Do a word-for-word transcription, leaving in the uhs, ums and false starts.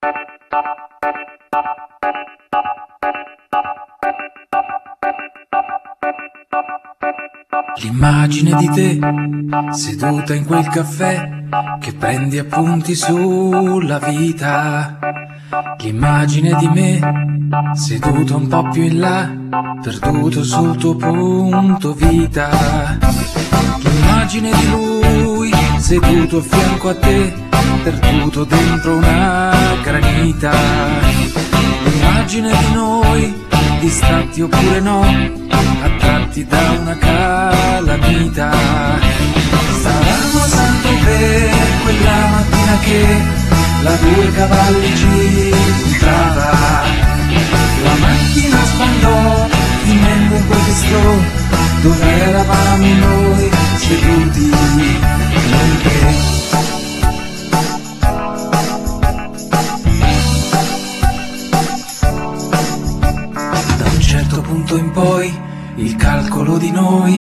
L'immagine di te seduta in quel caffè che prendi appunti sulla vita. L'immagine di me seduto un po' più in là, perduto sul tuo punto vita. L'immagine di lui seduto a fianco a te, perduto dentro una granita. L'immagine di noi distratti oppure no, attratti da una calamita. Stavamo santo per quella mattina che la due cavalli ci entrava. La macchina sbandò finendo in quel bistro dove eravamo noi seduti, noi che da un certo punto in poi il calcolo di noi